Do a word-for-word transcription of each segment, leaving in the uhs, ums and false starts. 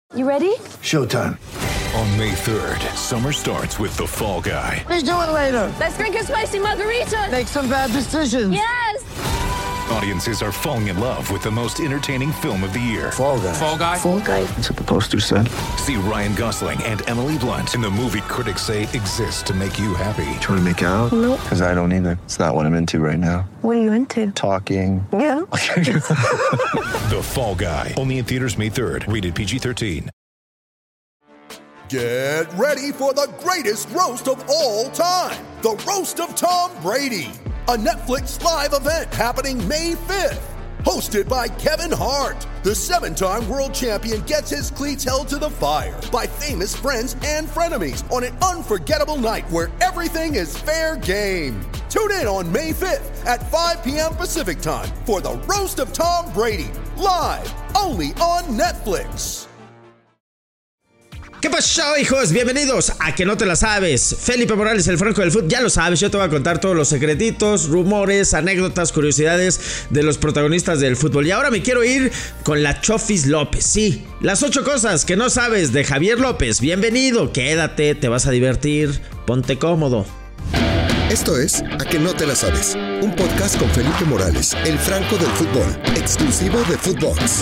You ready? Showtime. On May third, summer starts with The Fall Guy. Let's do it later. Let's drink a spicy margarita. Make some bad decisions. Yes! Audiences are falling in love with the most entertaining film of the year. Fall Guy. Fall Guy? Fall Guy. That's what the poster said. See Ryan Gosling and Emily Blunt in the movie critics say exists to make you happy. Trying to make it out? Nope. Because I don't either. It's not what I'm into right now. What are you into? Talking. Yeah. The Fall Guy. Only in theaters May third. Rated P G thirteen. Get ready for the greatest roast of all time. The Roast of Tom Brady. A Netflix live event happening May fifth. Hosted by Kevin Hart. The seven-time world champion gets his cleats held to the fire by famous friends and frenemies on an unforgettable night where everything is fair game. Tune in on May fifth at five p.m. Pacific time for the Roast of Tom Brady. Live only on Netflix. ¿Qué pasó, hijos? Bienvenidos a Que No Te La Sabes. Felipe Morales, el Franco del Fútbol. Ya lo sabes, yo te voy a contar todos los secretitos, rumores, anécdotas, curiosidades de los protagonistas del fútbol. Y ahora me quiero ir con la Chofis López. Sí, las ocho cosas que no sabes de Javier López. Bienvenido, quédate, te vas a divertir, ponte cómodo. Esto es A Que No Te La Sabes, un podcast con Felipe Morales, el Franco del Fútbol, exclusivo de Footbox.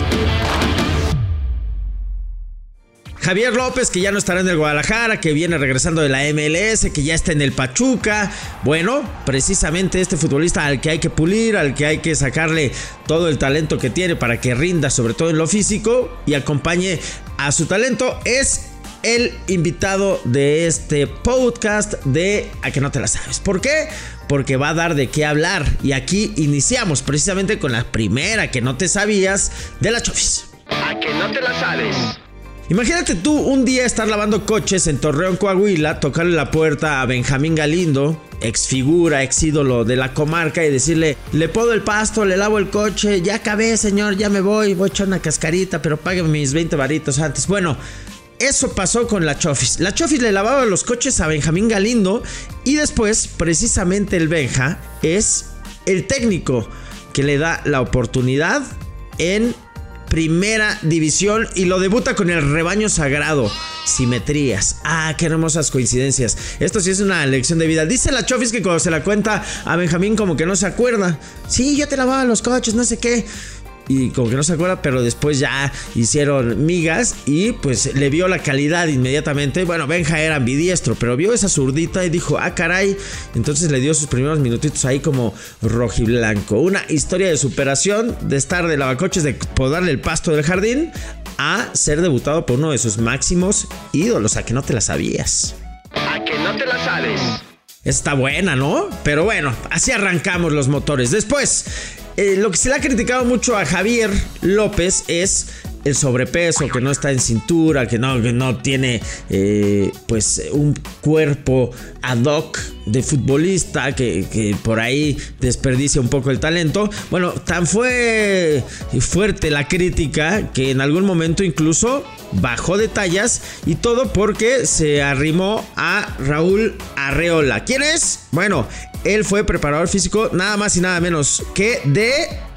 Javier López, que ya no estará en el Guadalajara, que viene regresando de la M L S, que ya está en el Pachuca. Bueno, precisamente este futbolista al que hay que pulir, al que hay que sacarle todo el talento que tiene para que rinda, sobre todo en lo físico, y acompañe a su talento, es el invitado de este podcast de A Que No Te La Sabes. ¿Por qué? Porque va a dar de qué hablar. Y aquí iniciamos precisamente con la primera que no te sabías de la Chofis. A Que No Te La Sabes. Imagínate tú un día estar lavando coches en Torreón, Coahuila, tocarle la puerta a Benjamín Galindo, ex figura, ex ídolo de la comarca, y decirle: le podo el pasto, le lavo el coche, ya acabé, señor, ya me voy, voy a echar una cascarita, pero págueme mis veinte varitos antes. Bueno, eso pasó con la Chofis. La Chofis le lavaba los coches a Benjamín Galindo y después, precisamente el Benja es el técnico que le da la oportunidad en Primera División y lo debuta con el Rebaño Sagrado. Simetrías. Ah, qué hermosas coincidencias. Esto sí es una lección de vida. Dice la Chofis que cuando se la cuenta a Benjamín como que no se acuerda. Sí, yo te lavaba los coches, no sé qué. Y como que no se acuerda, pero después ya hicieron migas y pues le vio la calidad inmediatamente. Bueno, Benja era ambidiestro, pero vio esa zurdita y dijo: ah, caray. Entonces le dio sus primeros minutitos ahí como rojiblanco. Una historia de superación, de estar de lavacoches, de podarle el pasto del jardín, a ser debutado por uno de sus máximos ídolos. A que no te la sabías. A Que No Te La Sabes. Está buena, ¿no? Pero bueno, así arrancamos los motores. Después, eh, lo que se le ha criticado mucho a Javier López es el sobrepeso, que no está en cintura, que no, que no tiene eh, pues un cuerpo ad hoc de futbolista, que, que por ahí desperdicia un poco el talento. Bueno, tan fue fuerte la crítica que en algún momento incluso bajó de tallas, y todo porque se arrimó a Raúl Arreola. ¿Quién es? Bueno, él fue preparador físico nada más y nada menos que de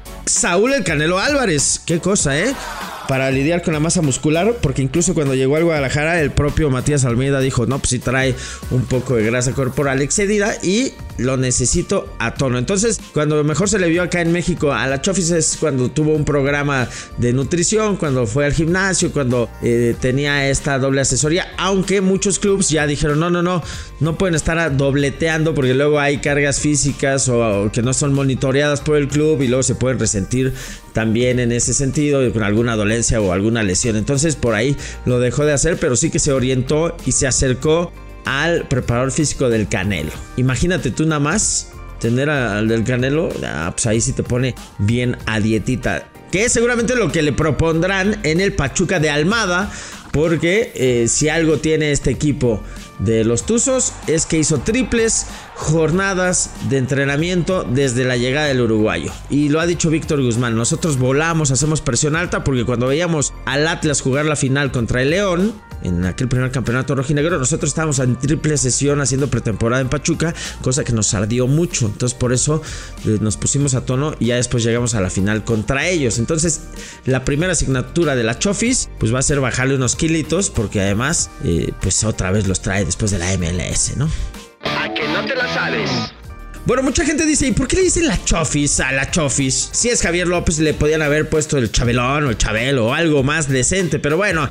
Saúl El Canelo Álvarez. Qué cosa, ¿eh? Para lidiar con la masa muscular, porque incluso cuando llegó al Guadalajara, el propio Matías Almeida dijo: no, pues sí trae un poco de grasa corporal excedida y lo necesito a tono. Entonces, cuando mejor se le vio acá en México a la Chofis es cuando tuvo un programa de nutrición, cuando fue al gimnasio, cuando eh, tenía esta doble asesoría, aunque muchos clubes ya dijeron: no, no, no, no pueden estar dobleteando porque luego hay cargas físicas o, o que no son monitoreadas por el club y luego se pueden resentir también en ese sentido, con alguna dolencia o alguna lesión. Entonces por ahí lo dejó de hacer, pero sí que se orientó y se acercó al preparador físico del Canelo. Imagínate tú nada más tener al del Canelo, ah, pues ahí sí te pone bien a dietita, que es seguramente lo que le propondrán en el Pachuca de Almada, porque eh, si algo tiene este equipo de los Tuzos es que hizo triples jornadas de entrenamiento desde la llegada del uruguayo. Y lo ha dicho Víctor Guzmán, nosotros volamos, hacemos presión alta, porque cuando veíamos al Atlas jugar la final contra el León, en aquel primer campeonato rojinegro, nosotros estábamos en triple sesión haciendo pretemporada en Pachuca, cosa que nos ardió mucho. Entonces por eso eh, nos pusimos a tono y ya después llegamos a la final contra ellos. Entonces la primera asignatura de la Chofis pues va a ser bajarle unos kilitos, porque además eh, pues otra vez los trae después de la M L S, ¿no? A que no te la sabes. Bueno, mucha gente dice, ¿y por qué le dicen la Chofis a la Chofis? Si es Javier López, le podían haber puesto el Chabelón o el Chabelo o algo más decente, pero bueno.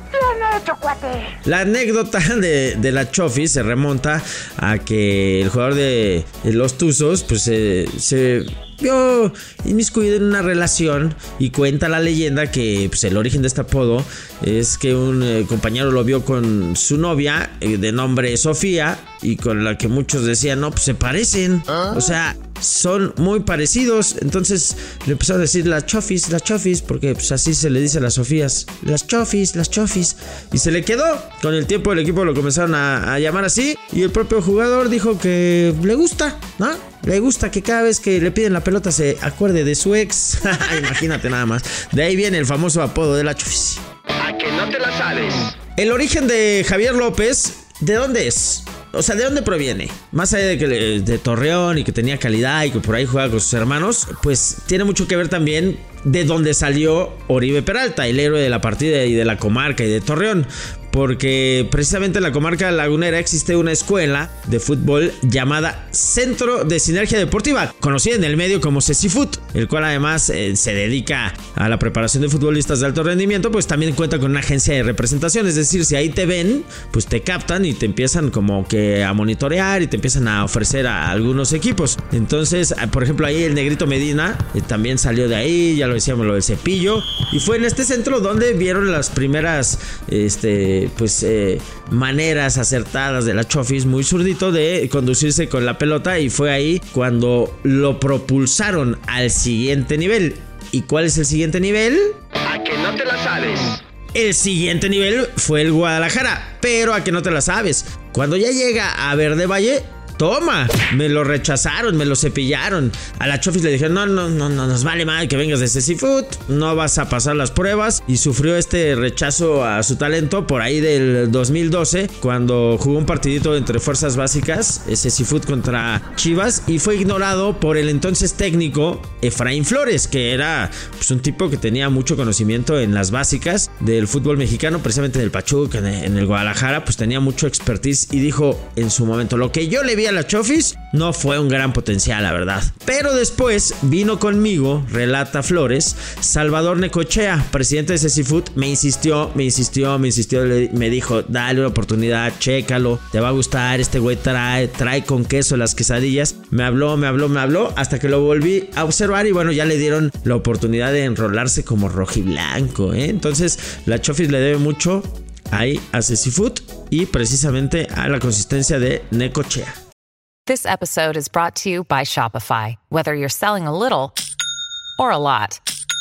La anécdota de, de la Chofis se remonta a que el jugador de, de los Tuzos pues eh, se vio inmiscuido en una relación, y cuenta la leyenda que pues, el origen de este apodo es que un eh, compañero lo vio con su novia eh, de nombre Sofía, y con la que muchos decían, no, pues se parecen, ¿ah? O sea, son muy parecidos. Entonces le empezó a decir la Chofis, la Chofis, porque pues así se le dice a las Sofías, las Chofis, las Chofis, y se le quedó. Con el tiempo el equipo lo comenzaron a, a llamar así, y el propio jugador dijo que le gusta, ¿no? Le gusta que cada vez que le piden la pelota se acuerde de su ex. Imagínate nada más. De ahí viene el famoso apodo de la Chofis. A que no te la sabes. El origen de Javier López, ¿de dónde es? O sea, ¿de dónde proviene? Más allá de que de Torreón y que tenía calidad y que por ahí juega con sus hermanos, pues tiene mucho que ver también de dónde salió Oribe Peralta, el héroe de la partida y de la comarca y de Torreón. Porque precisamente en la comarca lagunera existe una escuela de fútbol llamada Centro de Sinergia Deportiva, conocida en el medio como CECIFUT, el cual además eh, se dedica a la preparación de futbolistas de alto rendimiento. Pues también cuenta con una agencia de representación, es decir, si ahí te ven, pues te captan y te empiezan como que a monitorear y te empiezan a ofrecer a algunos equipos. Entonces, por ejemplo, ahí el Negrito Medina eh, también salió de ahí, ya lo decíamos, lo del Cepillo, y fue en este centro donde vieron las primeras este pues eh, maneras acertadas de la Chofis, muy zurdito, de conducirse con la pelota, y fue ahí cuando lo propulsaron al siguiente nivel. ¿Y cuál es el siguiente nivel? A que no te la sabes. El siguiente nivel fue el Guadalajara, pero a que no te la sabes. Cuando ya llega a Verde Valle, toma, me lo rechazaron, me lo cepillaron. A la Chofis le dijeron, no, no, no, no nos vale mal que vengas de CECIFUT, no vas a pasar las pruebas. Y sufrió este rechazo a su talento por ahí del dos mil doce, cuando jugó un partidito entre fuerzas básicas, CECIFUT contra Chivas, y fue ignorado por el entonces técnico Efraín Flores, que era pues, un tipo que tenía mucho conocimiento en las básicas del fútbol mexicano, precisamente del Pachuca, en el, en el Guadalajara, pues tenía mucho expertise, y dijo en su momento, lo que yo le vi a la Chofis no fue un gran potencial, la verdad. Pero después vino conmigo, relata Flores, Salvador Necochea, presidente de CECIFUT, me insistió, me insistió, me insistió, me dijo, dale una oportunidad, chécalo, te va a gustar, este güey trae, trae con queso las quesadillas. Me habló, me habló, me habló, hasta que lo volví a observar, y bueno, ya le dieron la oportunidad de enrolarse como rojiblanco, ¿eh? Entonces la Chofis le debe mucho ahí a CECIFUT y precisamente a la consistencia de Necochea. This episode is brought to you by Shopify. Whether you're selling a little or a lot,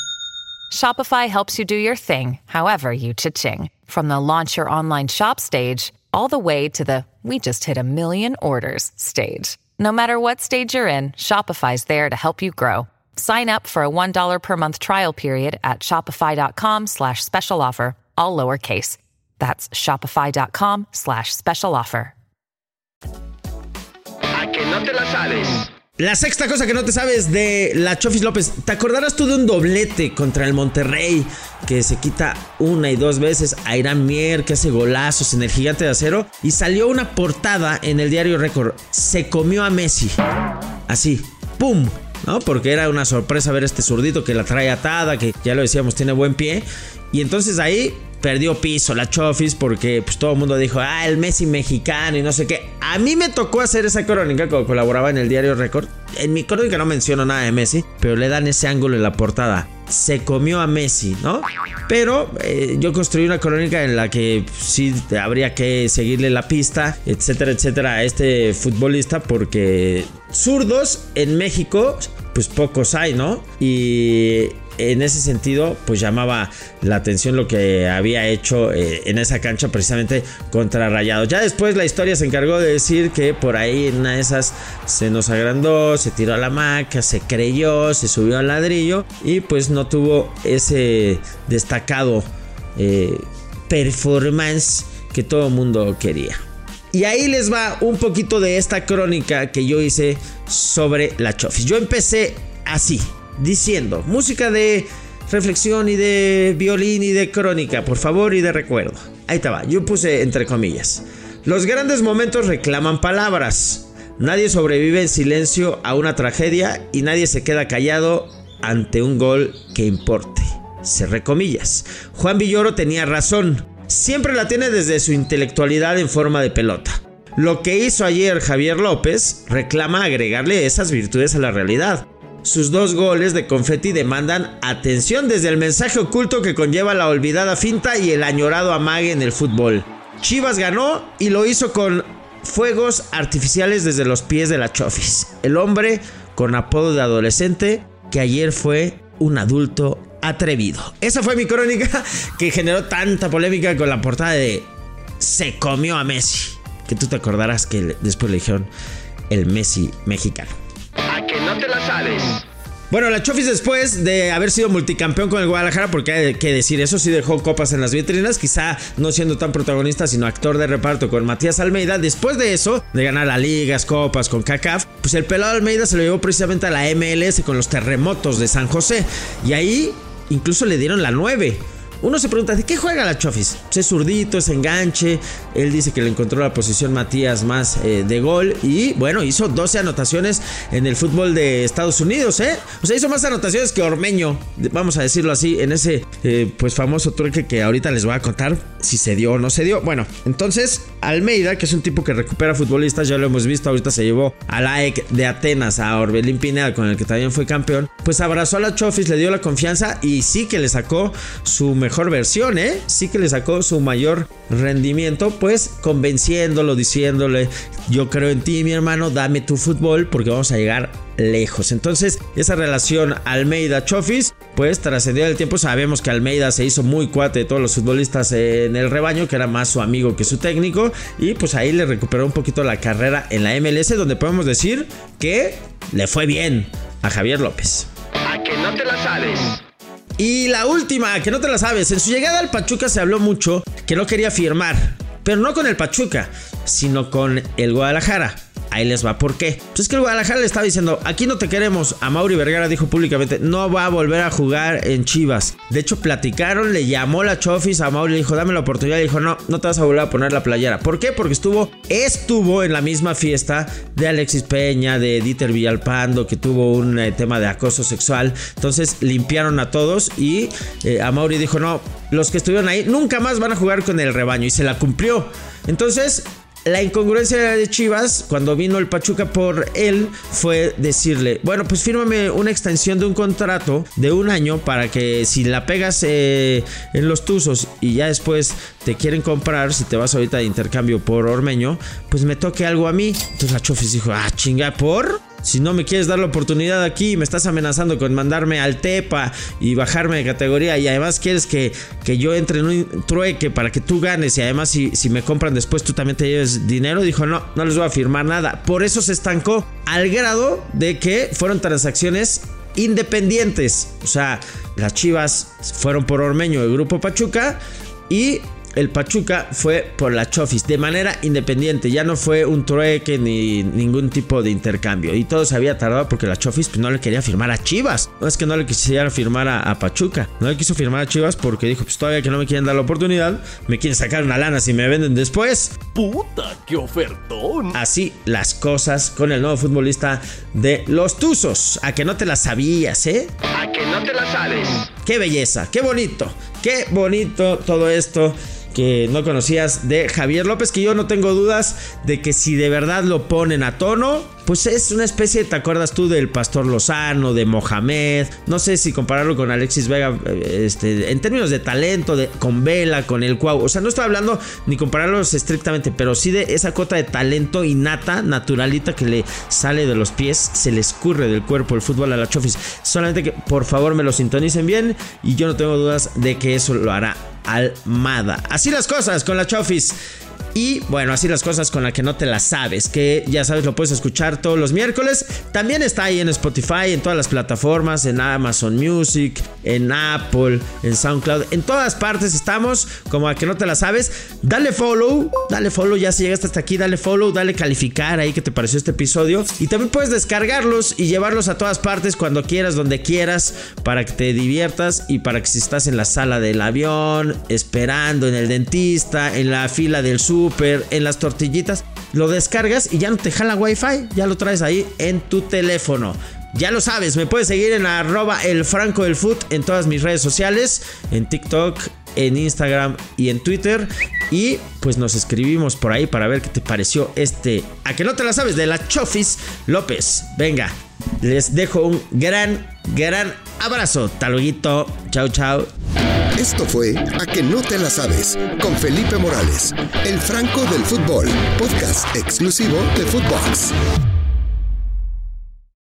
Shopify helps you do your thing, however you cha-ching. From the launch your online shop stage, all the way to the we just hit a million orders stage. No matter what stage you're in, Shopify's there to help you grow. Sign up for a one dollar per month trial period at shopify.com slash special offer, all lowercase. That's shopify.com slash special offer. A que no te la sabes. La sexta cosa que no te sabes de la Chofis López. ¿Te acordarás tú de un doblete contra el Monterrey que se quita una y dos veces a Irán Mier, que hace golazos en el Gigante de Acero? Y salió una portada en el diario Récord. Se comió a Messi. Así, ¡pum! ¿No? Porque era una sorpresa ver este zurdito que la trae atada, que ya lo decíamos, tiene buen pie. Y entonces ahí perdió piso la Chofis, porque pues todo el mundo dijo, ah, el Messi mexicano y no sé qué. A mí me tocó hacer esa crónica cuando colaboraba en el diario Récord. En mi crónica no menciono nada de Messi, pero le dan ese ángulo en la portada. Se comió a Messi, ¿no? Pero eh, yo construí una crónica en la que pues, sí habría que seguirle la pista, etcétera, etcétera, a este futbolista, porque zurdos en México, pues pocos hay, ¿no? Y en ese sentido pues llamaba la atención lo que había hecho eh, en esa cancha precisamente contra Rayados. Ya después la historia se encargó de decir que por ahí en una de esas se nos agrandó, se tiró a la hamaca, se creyó, se subió al ladrillo y pues no tuvo ese destacado eh, performance que todo el mundo quería. Y ahí les va un poquito de esta crónica que yo hice sobre la Chofis. Yo empecé así, diciendo música de reflexión y de violín y de crónica, por favor, y de recuerdo. Ahí estaba, yo puse entre comillas: los grandes momentos reclaman palabras. Nadie sobrevive en silencio a una tragedia y nadie se queda callado ante un gol que importe. Cerré comillas. Juan Villoro tenía razón. Siempre la tiene desde su intelectualidad en forma de pelota. Lo que hizo ayer Javier López reclama agregarle esas virtudes a la realidad. Sus dos goles de confeti demandan atención desde el mensaje oculto que conlleva la olvidada finta y el añorado amague en el fútbol. Chivas ganó y lo hizo con fuegos artificiales desde los pies de la Chofis. El hombre con apodo de adolescente que ayer fue un adulto atrevido. Esa fue mi crónica que generó tanta polémica con la portada de "se comió a Messi", que tú te acordarás que después le dijeron el Messi mexicano. A que no te la sabes. Bueno, la Chofis, después de haber sido multicampeón con el Guadalajara, porque hay que decir, eso sí dejó copas en las vitrinas, quizá no siendo tan protagonista, sino actor de reparto con Matías Almeida. Después de eso, de ganar las ligas, copas con CACAF, pues el pelado Almeida se lo llevó precisamente a la M L S con los Terremotos de San José. Y ahí incluso le dieron la nueve. Uno se pregunta, ¿de qué juega la Chofis? Pues es zurdito, es enganche. Él dice que le encontró la posición Matías más eh, de gol. Y bueno, hizo doce anotaciones en el fútbol de Estados Unidos, ¿eh? O sea, hizo más anotaciones que Ormeño, vamos a decirlo así, en ese eh, pues famoso truque que ahorita les voy a contar si se dio o no se dio. Bueno, entonces Almeida, que es un tipo que recupera futbolistas, ya lo hemos visto, ahorita se llevó al A E C de Atenas, a Orbelín Pineda, con el que también fue campeón. Pues abrazó a la Chofis, le dio la confianza y sí que le sacó su mejor mejor versión, ¿eh? Sí que le sacó su mayor rendimiento, pues convenciéndolo, diciéndole: yo creo en ti, mi hermano, dame tu fútbol porque vamos a llegar lejos. Entonces, esa relación Almeida-Chofis, pues trascendió el tiempo. Sabemos que Almeida se hizo muy cuate de todos los futbolistas en el rebaño, que era más su amigo que su técnico, y pues ahí le recuperó un poquito la carrera en la M L S, donde podemos decir que le fue bien a Javier López. A que no te la sabes. Y la última, que no te la sabes. En su llegada al Pachuca se habló mucho que no quería firmar, pero no con el Pachuca, sino con el Guadalajara. Ahí les va por qué. Pues es que el Guadalajara le estaba diciendo: aquí no te queremos. A Mauri Vergara dijo públicamente: no va a volver a jugar en Chivas. De hecho, platicaron, le llamó la Chofis a Mauri, le dijo: dame la oportunidad. Le dijo: no, no te vas a volver a poner la playera. ¿Por qué? Porque estuvo, estuvo en la misma fiesta de Alexis Peña, de Dieter Villalpando, que tuvo un eh, tema de acoso sexual. Entonces limpiaron a todos y eh, a Mauri dijo: no, los que estuvieron ahí nunca más van a jugar con el rebaño. Y se la cumplió. Entonces, la incongruencia de Chivas, cuando vino el Pachuca por él, fue decirle: bueno, pues fírmame una extensión de un contrato de un año para que si la pegas eh, en los Tuzos y ya después te quieren comprar, si te vas ahorita de intercambio por Ormeño, pues me toque algo a mí. Entonces la Chofis dijo: ah, chinga, ¿por? Si no me quieres dar la oportunidad aquí, me estás amenazando con mandarme al Tepa y bajarme de categoría, y además quieres que, que yo entre en un trueque para que tú ganes, y además si, si me compran después tú también te lleves dinero. Dijo: no, no les voy a firmar nada. Por eso se estancó, al grado de que fueron transacciones independientes. O sea, las Chivas fueron por Ormeño, el grupo Pachuca, y el Pachuca fue por la Chofis de manera independiente. Ya no fue un trueque ni ningún tipo de intercambio. Y todo se había tardado porque la Chofis pues, no le quería firmar a Chivas. No es que no le quisiera firmar a, a Pachuca. No le quiso firmar a Chivas porque dijo: pues todavía que no me quieren dar la oportunidad, me quieren sacar una lana si me venden después. ¡Puta, qué ofertón! Así las cosas con el nuevo futbolista de los Tuzos. A que no te la sabías, ¿eh? A que no te la sabes. ¡Qué belleza! ¡Qué bonito! ¡Qué bonito todo esto! que no conocías de Javier López, que yo no tengo dudas de que si de verdad lo ponen a tono, pues es una especie, ¿te acuerdas tú del Pastor Lozano, de Mohamed? No sé si compararlo con Alexis Vega, este, en términos de talento, de, con Vela, con el Cuau. O sea, no estoy hablando ni compararlos estrictamente, pero sí de esa cota de talento innata, naturalita, que le sale de los pies, se le escurre del cuerpo el fútbol a la Chofis. Solamente que por favor me lo sintonicen bien, y yo no tengo dudas de que eso lo hará Almada. Así las cosas con la Chofis. Y bueno, así las cosas con la que no te las sabes, que ya sabes, lo puedes escuchar todos los miércoles. También está ahí en Spotify, en todas las plataformas, en Amazon Music, en Apple, en SoundCloud, en todas partes estamos como a que no te las sabes. Dale follow, dale follow, ya si llegaste hasta aquí, dale follow, dale calificar ahí que te pareció este episodio. Y también puedes descargarlos y llevarlos a todas partes cuando quieras, donde quieras, para que te diviertas y para que si estás en la sala del avión, esperando, en el dentista, en la fila del sur, en las tortillitas, lo descargas y ya no te jala wifi, ya lo traes ahí en tu teléfono. Ya lo sabes, me puedes seguir en arroba el Franco del Foot en todas mis redes sociales, en TikTok, en Instagram y en Twitter. Y pues nos escribimos por ahí para ver qué te pareció este A que no te la sabes de la Chofis López. Venga, les dejo un gran, gran abrazo. Taluguito, chao, chao. Esto fue A que no te la sabes con Felipe Morales, el Franco del Fútbol, podcast exclusivo de Footbox.